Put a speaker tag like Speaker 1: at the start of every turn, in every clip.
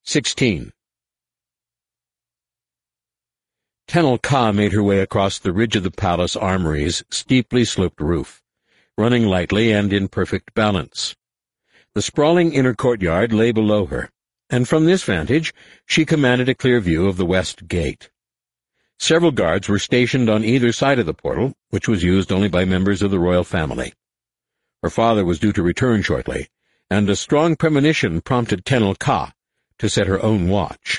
Speaker 1: 16. Tenel Ka made her way across the ridge of the palace armory's steeply sloped roof, running lightly and in perfect balance. The sprawling inner courtyard lay below her, and from this vantage she commanded a clear view of the west gate. Several guards were stationed on either side of the portal, which was used only by members of the royal family. Her father was due to return shortly, and a strong premonition prompted Tenel Ka to set her own watch.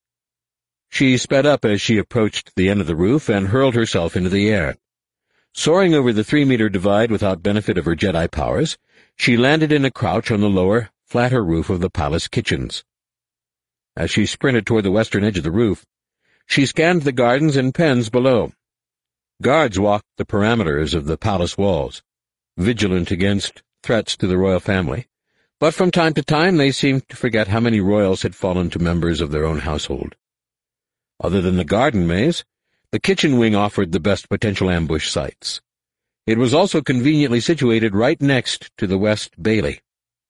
Speaker 1: She sped up as she approached the end of the roof and hurled herself into the air. Soaring over the 3-meter divide without benefit of her Jedi powers, she landed in a crouch on the lower, flatter roof of the palace kitchens. As she sprinted toward the western edge of the roof, she scanned the gardens and pens below. Guards walked the parameters of the palace walls, vigilant against threats to the royal family, but from time to time they seemed to forget how many royals had fallen to members of their own household. Other than the garden maze, the kitchen wing offered the best potential ambush sites. It was also conveniently situated right next to the West Bailey.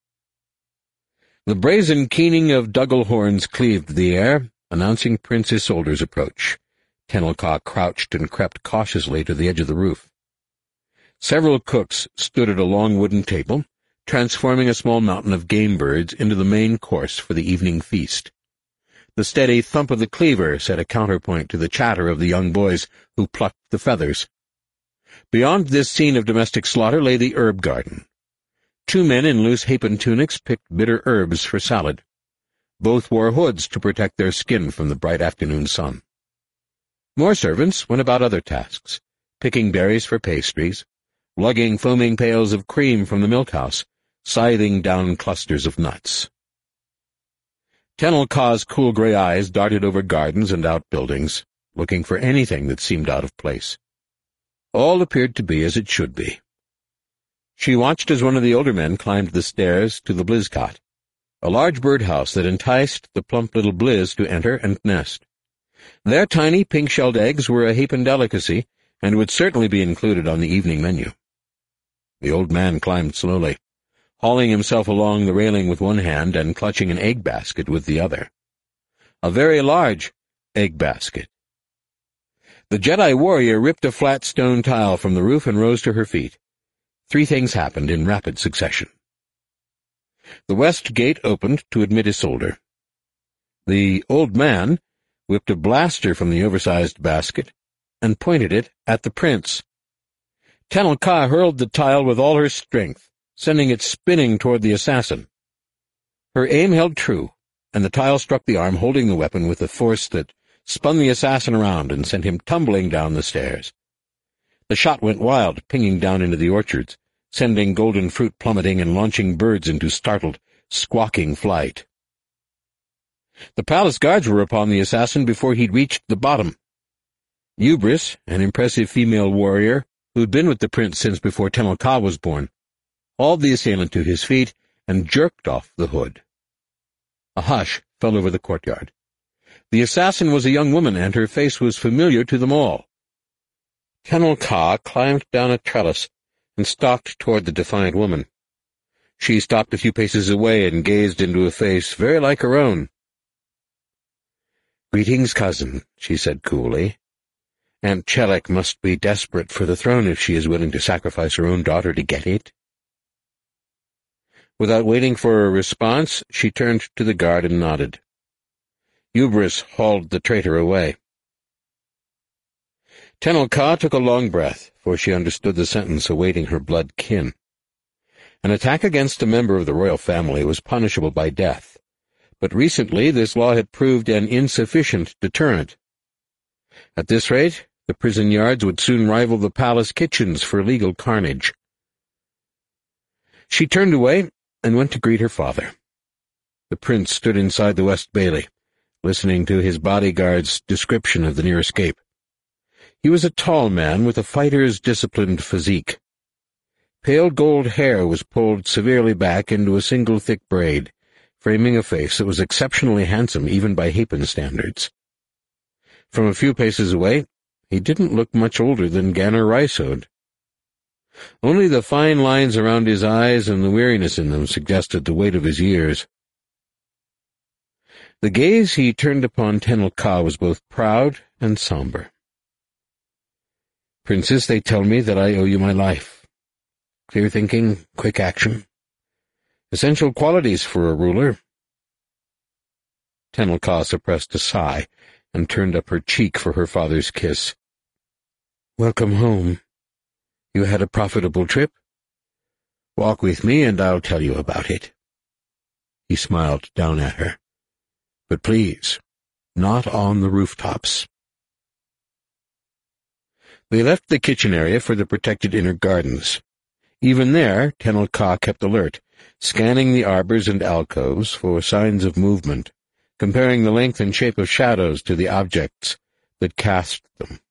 Speaker 1: The brazen keening of Dougal horns cleaved the air, announcing Prince Isolder's approach. Tenel Ka crouched and crept cautiously to the edge of the roof. Several cooks stood at a long wooden table, transforming a small mountain of game birds into the main course for the evening feast. The steady thump of the cleaver set a counterpoint to the chatter of the young boys who plucked the feathers. Beyond this scene of domestic slaughter lay the herb garden. 2 men in loose hapen tunics picked bitter herbs for salad. Both wore hoods to protect their skin from the bright afternoon sun. More servants went about other tasks, picking berries for pastries, lugging foaming pails of cream from the milk-house, scything down clusters of nuts. Tenel Ka's cool gray eyes darted over gardens and outbuildings, looking for anything that seemed out of place. All appeared to be as it should be. She watched as one of the older men climbed the stairs to the Blizcot, a large birdhouse that enticed the plump little Bliz to enter and nest. Their tiny pink-shelled eggs were a Hapen delicacy, and would certainly be included on the evening menu. The old man climbed slowly, hauling himself along the railing with one hand and clutching an egg basket with the other. A very large egg basket. The Jedi warrior ripped a flat stone tile from the roof and rose to her feet. 3 things happened in rapid succession. The west gate opened to admit Isolder. The old man whipped a blaster from the oversized basket and pointed it at the prince. Tenel Ka hurled the tile with all her strength, sending it spinning toward the assassin. Her aim held true, and the tile struck the arm holding the weapon with a force that spun the assassin around and sent him tumbling down the stairs. The shot went wild, pinging down into the orchards, sending golden fruit plummeting and launching birds into startled, squawking flight. The palace guards were upon the assassin before he'd reached the bottom. Ubris, an impressive female warrior who'd been with the prince since before Tenel Ka was born, hauled the assailant to his feet and jerked off the hood. A hush fell over the courtyard. The assassin was a young woman, and her face was familiar to them all. Tenel Ka climbed down a trellis and stalked toward the defiant woman. She stopped a few paces away and gazed into a face very like her own. "Greetings, cousin," she said coolly. "Aunt Chelek must be desperate for the throne if she is willing to sacrifice her own daughter to get it." Without waiting for a response, she turned to the guard and nodded. Ubris hauled the traitor away. Tenel Ka took a long breath, for she understood the sentence awaiting her blood kin. An attack against a member of the royal family was punishable by death, but recently this law had proved an insufficient deterrent. At this rate, the prison yards would soon rival the palace kitchens for legal carnage. She turned away and went to greet her father. The prince stood inside the West Bailey, listening to his bodyguard's description of the near escape. He was a tall man with a fighter's disciplined physique. Pale gold hair was pulled severely back into a single thick braid, framing a face that was exceptionally handsome even by Hapen standards. From a few paces away, he didn't look much older than Ganner Rysode. Only the fine lines around his eyes and the weariness in them suggested the weight of his years. The gaze he turned upon Tenel Ka was both proud and somber. "Princess, they tell me that I owe you my life. Clear thinking, quick action. Essential qualities for a ruler." Tenel Ka suppressed a sigh and turned up her cheek for her father's kiss. "Welcome home. You had a profitable trip? Walk with me and I'll tell you about it." He smiled down at her. "But please, not on the rooftops." They left the kitchen area for the protected inner gardens. Even there, Tenel Ka kept alert, scanning the arbors and alcoves for signs of movement, comparing the length and shape of shadows to the objects that cast them.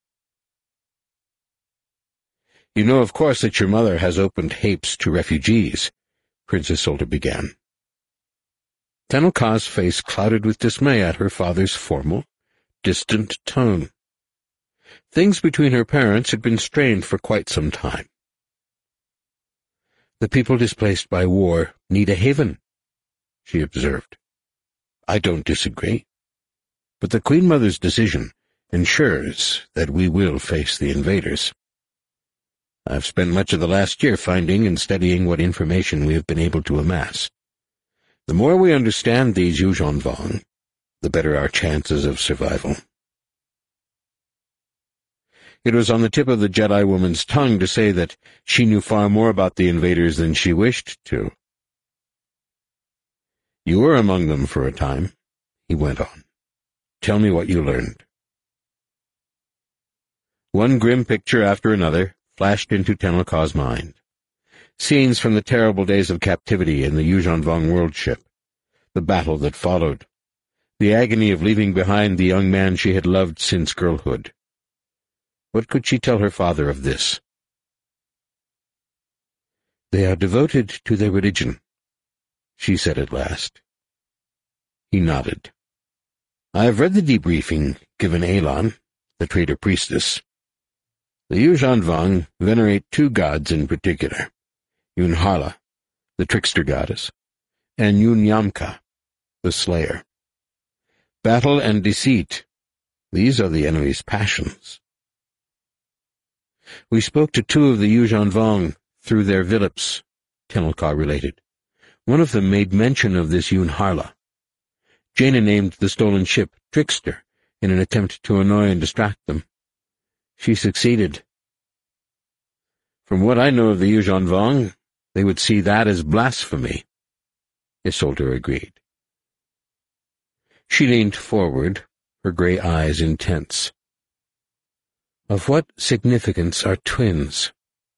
Speaker 1: "You know, of course, that your mother has opened Hapes to refugees," Princess Isolde began. Tenel Ka's face clouded with dismay at her father's formal, distant tone. Things between her parents had been strained for quite some time. "The people displaced by war need a haven," she observed. "I don't disagree. But the Queen Mother's decision ensures that we will face the invaders. I've spent much of the last year finding and studying what information we have been able to amass. The more we understand these Yuuzhanvong, the better our chances of survival." It was on the tip of the Jedi woman's tongue to say that she knew far more about the invaders than she wished to. "You were among them for a time," he went on. "Tell me what you learned." One grim picture after another flashed into Tenel Ka's mind. Scenes from the terrible days of captivity in the Yuuzhanvong world ship, the battle that followed, the agony of leaving behind the young man she had loved since girlhood. What could she tell her father of this? "They are devoted to their religion," she said at last. He nodded. "I have read the debriefing given Elan, the traitor priestess. The Yuuzhanvong venerate two gods in particular, Yunharla, the trickster goddess, and Yunyamka, the slayer. Battle and deceit, these are the enemy's passions. We spoke to two of the Yuuzhanvong through their Vilips," Tenel Ka related. "One of them made mention of this Yunharla. Jaina named the stolen ship Trickster in an attempt to annoy and distract them. She succeeded. From what I know of the Yuuzhanvong, they would see that as blasphemy." Isolde agreed. She leaned forward, her gray eyes intense. "Of what significance are twins?"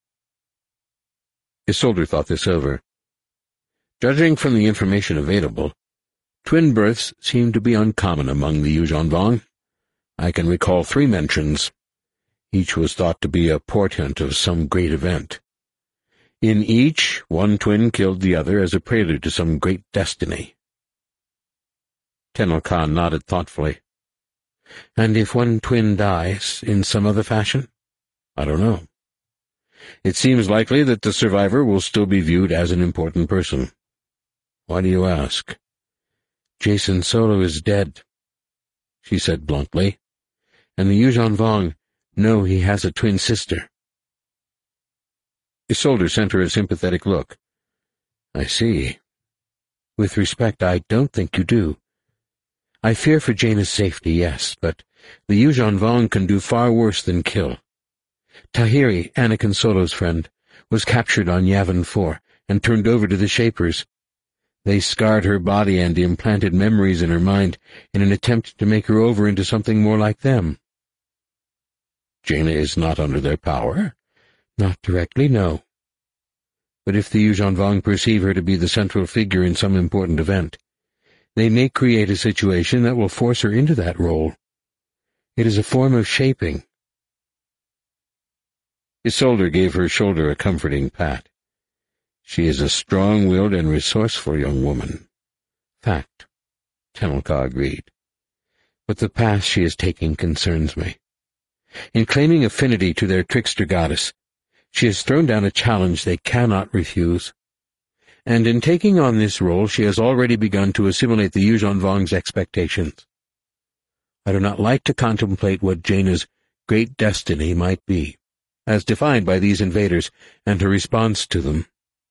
Speaker 1: Isolde thought this over. Judging from the information available, twin births seem to be uncommon among the Yuuzhanvong. I can recall 3 mentions. Each was thought to be a portent of some great event. In each, one twin killed the other as a prelude to some great destiny. Tenel Ka nodded thoughtfully. "And if one twin dies in some other fashion?" "I don't know. It seems likely that the survivor will still be viewed as an important person." "Why do you ask?" "Jacen Solo is dead," she said bluntly, "and the Yuuzhanvong know he has a twin sister." Isolde sent her a sympathetic look. "I see. With respect, I don't think you do. I fear for Jaina's safety, yes, but the Yuuzhanvong can do far worse than kill. Tahiri, Anakin Solo's friend, was captured on Yavin 4 and turned over to the Shapers. They scarred her body and implanted memories in her mind in an attempt to make her over into something more like them." "Jaina is not under their power?" "Not directly, no. But if the Yuuzhanvong perceive her to be the central figure in some important event, they may create a situation that will force her into that role. It is a form of shaping." Isolde gave her shoulder a comforting pat. "She is a strong-willed and resourceful young woman." "Fact," Tenel Ka agreed. "But the path she is taking concerns me. In claiming affinity to their trickster goddess, she has thrown down a challenge they cannot refuse. and in taking on this role she has already begun to assimilate the Yuuzhan Vong's expectations. I do not like to contemplate what Jaina's great destiny might be, as defined by these invaders, and her response to them.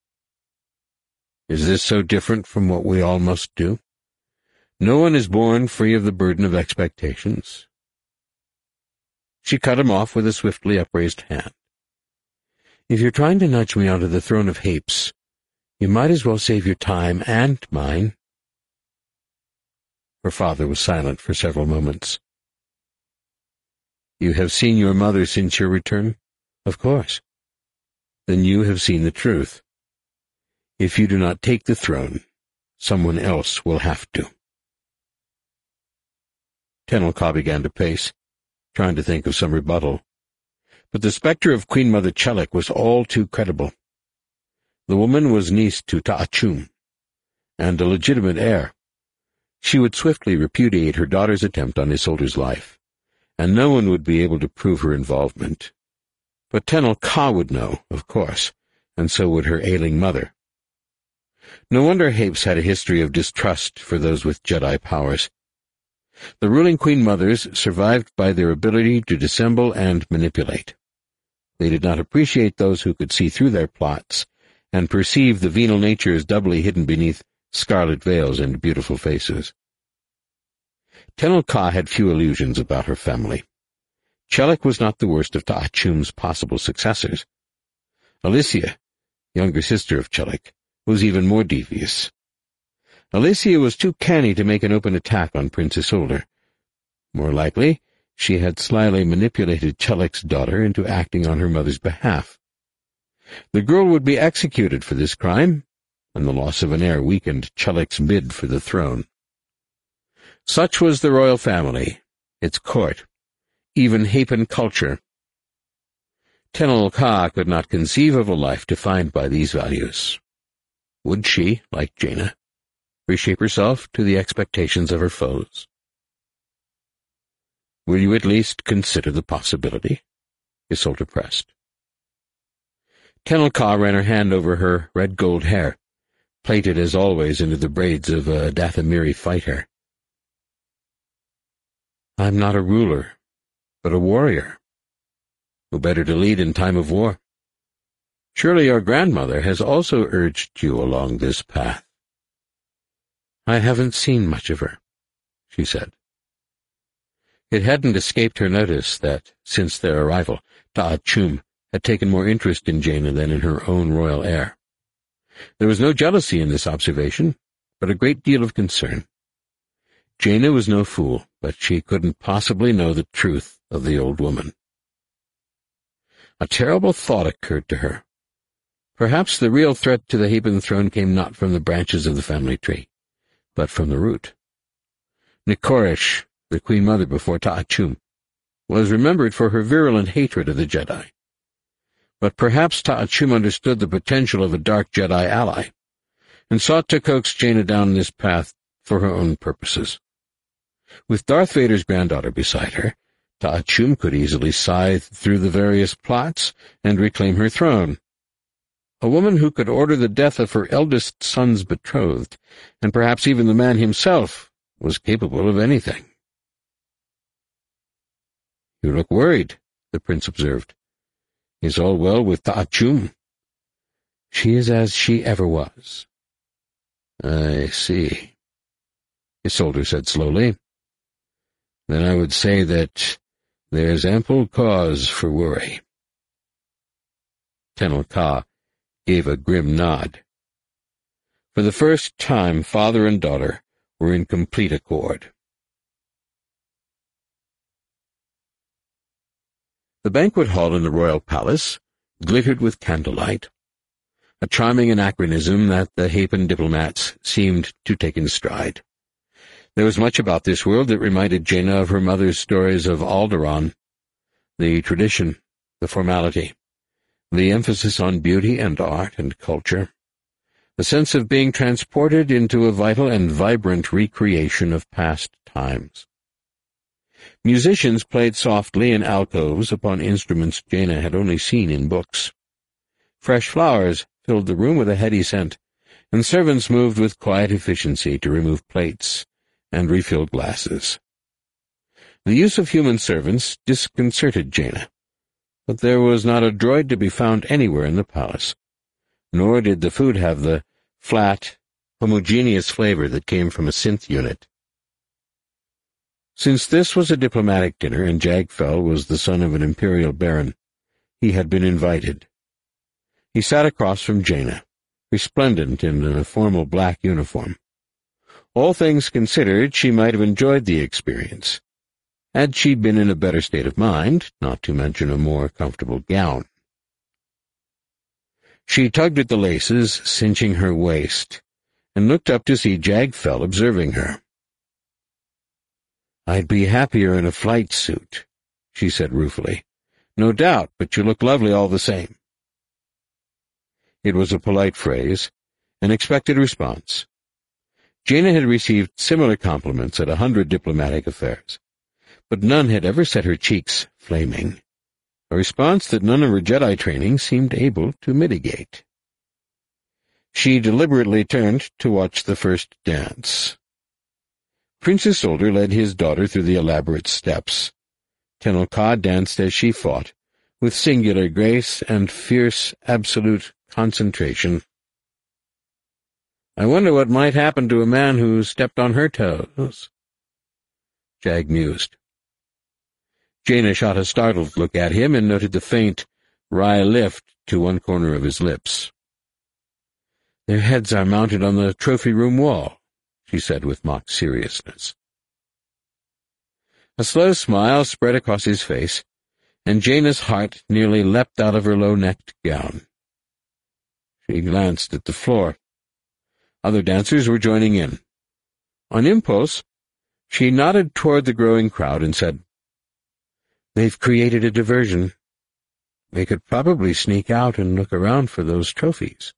Speaker 1: Is this so different from what we all must do? No one is born free of the burden of expectations. She cut him off with a swiftly upraised hand. If you're trying to nudge me onto the throne of Hapes, you might as well save your time and mine. Her father was silent for several moments. You have seen your mother since your return? Of course. Then you have seen the truth. If you do not take the throne, someone else will have to. Tenel Ka began to pace, trying to think of some rebuttal. But the spectre of Queen Mother Chellick was all too credible. The woman was niece to Ta'achum, and a legitimate heir. She would swiftly repudiate her daughter's attempt on Isolde's life, and no one would be able to prove her involvement. But Tenel Ka would know, of course, and so would her ailing mother. No wonder Hapes had a history of distrust for those with Jedi powers. The ruling Queen Mothers survived by their ability to dissemble and manipulate. They did not appreciate those who could see through their plots and perceive the venal natures doubly hidden beneath scarlet veils and beautiful faces. Tenel Ka had few illusions about her family. Chellick was not the worst of Ta'achum's possible successors. Alicia, younger sister of Chellick, was even more devious. Alicia was too canny to make an open attack on Prince Isolde. More likely, she had slyly manipulated Chellick's daughter into acting on her mother's behalf. The girl would be executed for this crime, and the loss of an heir weakened Chellick's bid for the throne. Such was the royal family, its court, even Hapan culture. Tenel Ka could not conceive of a life defined by these values. Would she, like Jaina, reshape herself to the expectations of her foes? Will you at least consider the possibility? Isolde pressed. Tenel Ka ran her hand over her red-gold hair, plaited as always into the braids of a Dathomiri fighter. I'm not a ruler, but a warrior. Who better to lead in time of war? Surely your grandmother has also urged you along this path. I haven't seen much of her, she said. It hadn't escaped her notice that, since their arrival, Ta'achum had taken more interest in Jaina than in her own royal heir. There was no jealousy in this observation, but a great deal of concern. Jaina was no fool, but she couldn't possibly know the truth of the old woman. A terrible thought occurred to her. Perhaps the real threat to the Hapan throne came not from the branches of the family tree, but from the root. Nikorish, the Queen Mother before Ta'achum, was remembered for her virulent hatred of the Jedi. But perhaps Ta'achum understood the potential of a dark Jedi ally, and sought to coax Jaina down this path for her own purposes. With Darth Vader's granddaughter beside her, Ta'achum could easily scythe through the various plots and reclaim her throne. A woman who could order the death of her eldest son's betrothed, and perhaps even the man himself, was capable of anything. You look worried, the prince observed. Is all well with Ta'achum? She is as she ever was. I see, Isolde said slowly. Then I would say that there's ample cause for worry. Tenel Ka gave a grim nod. For the first time, father and daughter were in complete accord. The banquet hall in the royal palace glittered with candlelight, a charming anachronism that the Hapan diplomats seemed to take in stride. There was much about this world that reminded Jaina of her mother's stories of Alderaan, the tradition, the formality, the emphasis on beauty and art and culture, the sense of being transported into a vital and vibrant recreation of past times. Musicians played softly in alcoves upon instruments Jaina had only seen in books. Fresh flowers filled the room with a heady scent, and servants moved with quiet efficiency to remove plates and refill glasses. The use of human servants disconcerted Jaina, but there was not a droid to be found anywhere in the palace, nor did the food have the flat, homogeneous flavor that came from a synth unit. Since this was a diplomatic dinner and Jagfell was the son of an imperial baron, he had been invited. He sat across from Jaina, resplendent in a formal black uniform. All things considered, she might have enjoyed the experience, had she been in a better state of mind, not to mention a more comfortable gown. She tugged at the laces, cinching her waist, and looked up to see Jagfell observing her. "I'd be happier in a flight suit," she said ruefully. "No doubt, but you look lovely all the same." It was a polite phrase, an expected response. Jaina had received similar compliments at 100 diplomatic affairs, but none had ever set her cheeks flaming, a response that none of her Jedi training seemed able to mitigate. She deliberately turned to watch the first dance. Prince Isolde led his daughter through the elaborate steps. Tenel Ka danced as she fought, with singular grace and fierce, absolute concentration. "I wonder what might happen to a man who stepped on her toes," Jag mused. Jaina shot a startled look at him and noted the faint, wry lift to one corner of his lips. "Their heads are mounted on the trophy room wall," she said with mock seriousness. A slow smile spread across his face, and Jaina's heart nearly leapt out of her low-necked gown. She glanced at the floor. Other dancers were joining in. On impulse, she nodded toward the growing crowd and said, "They've created a diversion. They could probably sneak out and look around for those trophies."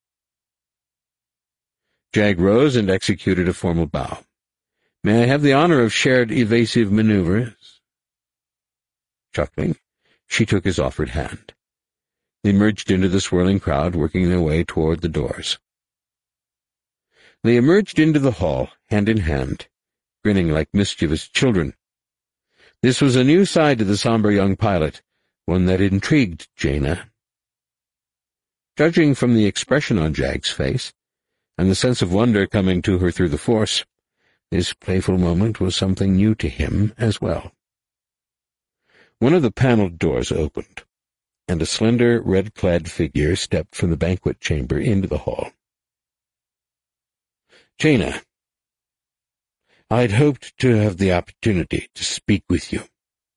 Speaker 1: Jag rose and executed a formal bow. "May I have the honor of shared evasive maneuvers?" Chuckling, she took his offered hand. They merged into the swirling crowd, working their way toward the doors. They emerged into the hall, hand in hand, grinning like mischievous children. This was a new side to the somber young pilot, one that intrigued Jaina. Judging from the expression on Jag's face, and the sense of wonder coming to her through the Force, this playful moment was something new to him as well. One of the paneled doors opened, and a slender, red-clad figure stepped from the banquet chamber into the hall. "Jaina, I'd hoped to have the opportunity to speak with you."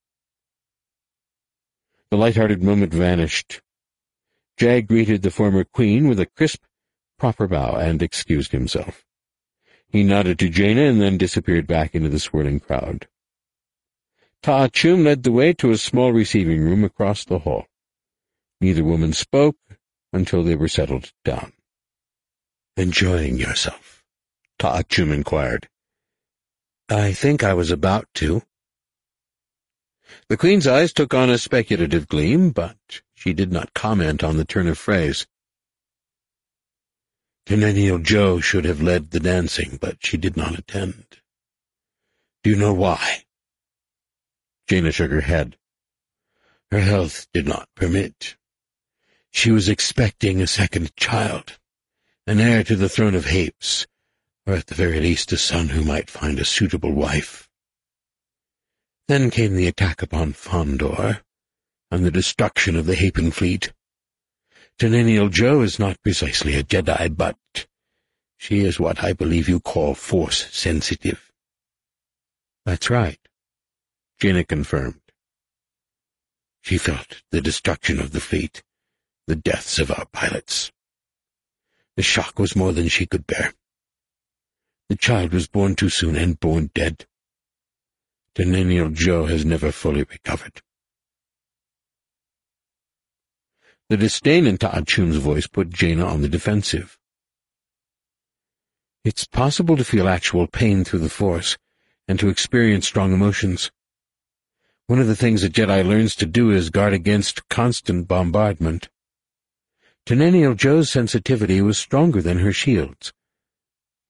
Speaker 1: The light-hearted moment vanished. Jag greeted the former queen with a crisp, proper bow and excused himself. He nodded to Jaina and then disappeared back into the swirling crowd. Ta'a Chum led the way to a small receiving room across the hall. Neither woman spoke until they were settled down. "Enjoying yourself?" Ta'a Chum inquired. "I think I was about to." The queen's eyes took on a speculative gleam, but she did not comment on the turn of phrase. "Teneniel Jo should have led the dancing, but she did not attend. Do you know why?" Jaina shook her head. "Her health did not permit. She was expecting a second child, an heir to the throne of Hapes, or at the very least a son who might find a suitable wife. Then came the attack upon Fondor, and the destruction of the Hapan fleet. Teneniel Jo is not precisely a Jedi, but she is what I believe you call Force-sensitive." "That's right," Jaina confirmed. "She felt the destruction of the fleet, the deaths of our pilots. The shock was more than she could bear. The child was born too soon and born dead. Teneniel Jo has never fully recovered." The disdain in Ta'a Chum's voice put Jaina on the defensive. "It's possible to feel actual pain through the Force, and to experience strong emotions. One of the things a Jedi learns to do is guard against constant bombardment. Teneniel Jo's sensitivity was stronger than her shields,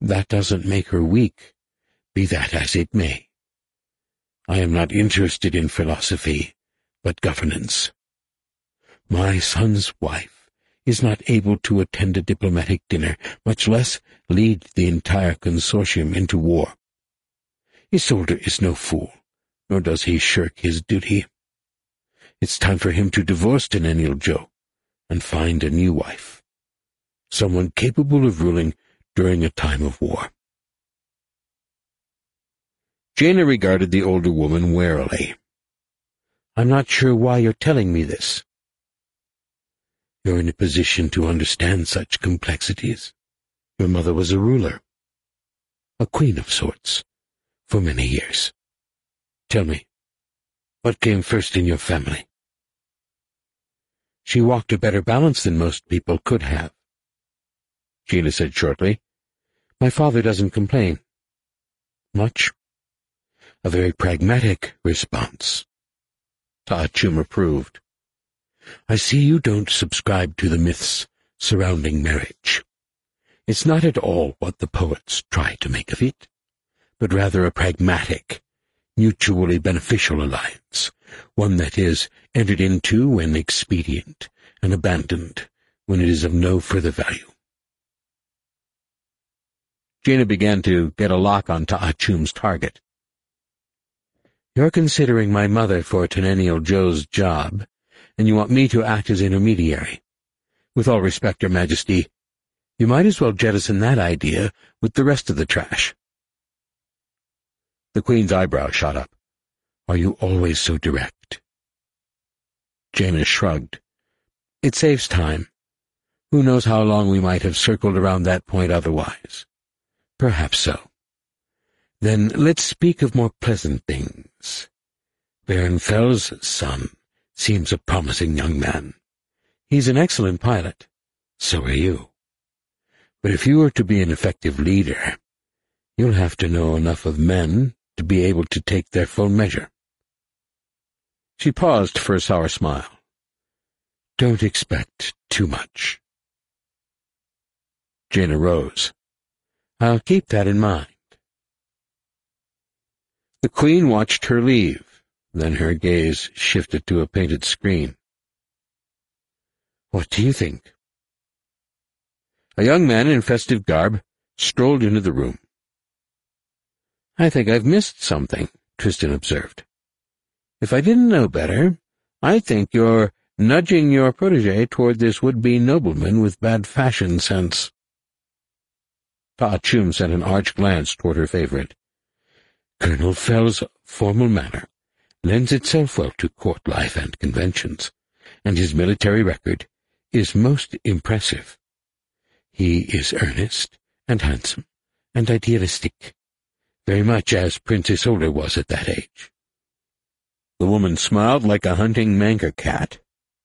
Speaker 1: That doesn't make her weak, be that as it may. I am not interested in philosophy, but governance. My son's wife is not able to attend a diplomatic dinner, much less lead the entire consortium into war. Isolde is no fool, nor does he shirk his duty. It's time for him to divorce Tenennial Joe and find a new wife, someone capable of ruling during a time of war. Jaina regarded the older woman warily. I'm not sure why you're telling me this. You're in a position to understand such complexities. Your mother was a ruler, a queen of sorts, for many years. Tell me, what came first in your family? She walked a better balance than most people could have. Jaina said shortly, My father doesn't complain. Much. A very pragmatic response. Ta'achum approved. I see you don't subscribe to the myths surrounding marriage. It's not at all what the poets try to make of it, but rather a pragmatic, mutually beneficial alliance, one that is entered into when expedient and abandoned when it is of no further value. Jaina began to get a lock on Ta'achum's target. You're considering my mother for Tenennial Joe's job, and you want me to act as intermediary. With all respect, Your Majesty, you might as well jettison that idea with the rest of the trash. The Queen's eyebrow shot up. Are you always so direct? Jaina shrugged. It saves time. Who knows how long we might have circled around that point otherwise. Perhaps so. Then let's speak of more pleasant things. Baron Fell's son seems a promising young man. He's an excellent pilot. So are you. But if you are to be an effective leader, you'll have to know enough of men to be able to take their full measure. She paused for a sour smile. Don't expect too much. Jaina rose. I'll keep that in mind. The Queen watched her leave, then her gaze shifted to a painted screen. What do you think? A young man in festive garb strolled into the room. I think I've missed something, Tristan observed. If I didn't know better, I think you're nudging your protege toward this would-be nobleman with bad fashion sense. Ta'achum sent an arch glance toward her favorite. Colonel Fell's formal manner lends itself well to court life and conventions, and his military record is most impressive. He is earnest and handsome and idealistic, very much as Prince Isolde was at that age. The woman smiled like a hunting manker cat.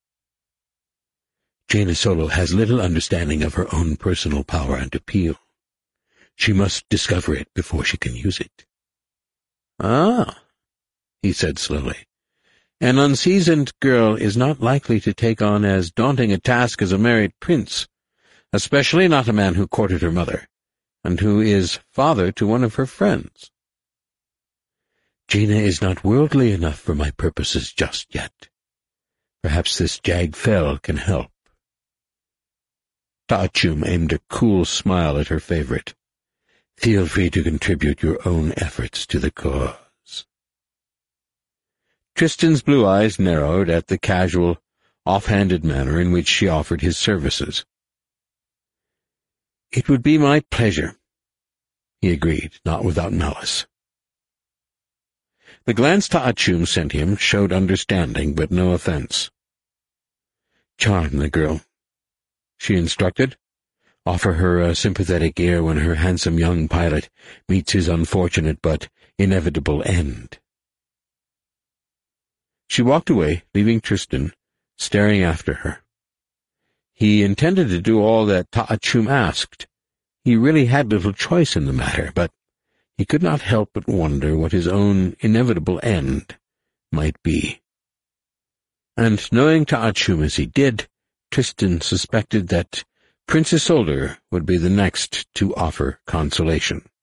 Speaker 1: Jaina Solo has little understanding of her own personal power and appeal. She must discover it before she can use it. Ah, he said slowly. An unseasoned girl is not likely to take on as daunting a task as a married prince, especially not a man who courted her mother, and who is father to one of her friends. Jaina is not worldly enough for my purposes just yet. Perhaps this Jag Fell can help. Ta'achum aimed a cool smile at her favorite. Feel free to contribute your own efforts to the cause. Tristan's blue eyes narrowed at the casual, off-handed manner in which she offered his services. It would be my pleasure, he agreed, not without malice. The glance Ta'achum sent him showed understanding, but no offense. Charm the girl, she instructed. Offer her a sympathetic ear when her handsome young pilot meets his unfortunate but inevitable end. She walked away, leaving Tristan staring after her. He intended to do all that Ta'achum asked. He really had little choice in the matter, but he could not help but wonder what his own inevitable end might be. And knowing Ta'achum as he did, Tristan suspected that Princess Isolde would be the next to offer consolation.